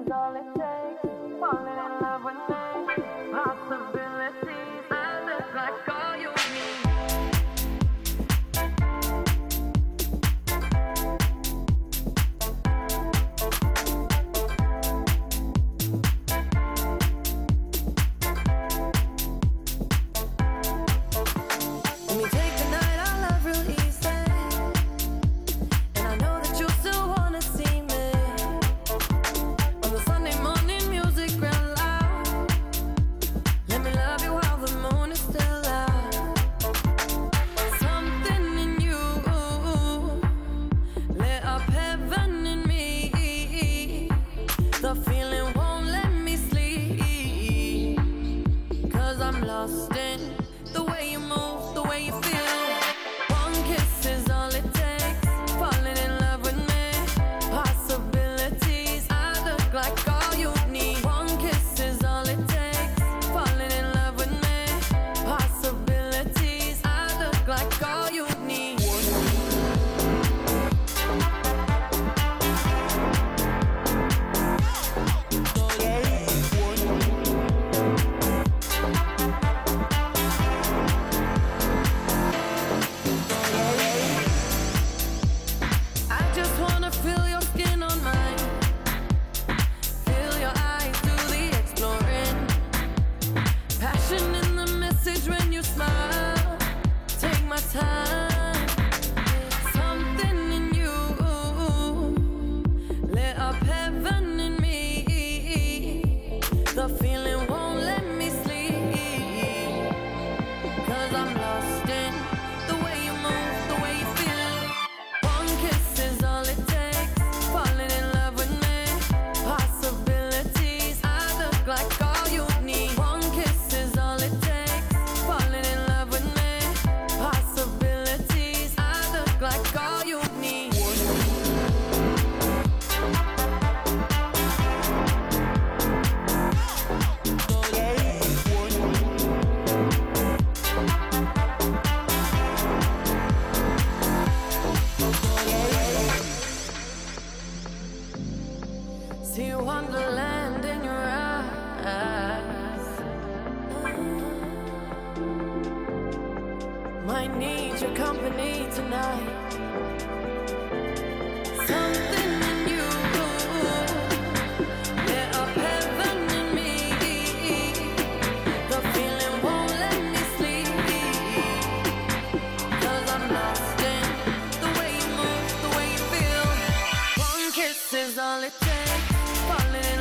is all it takes. Falling in love with me. Possibilities. I look like all you need. See wonderland in your eyes. Might need your company tonight. Something in you lit up heaven in me. The feeling won't let me sleep, 'cause I'm lost in the way you move, the way you feel. One kiss is all it takes. Falling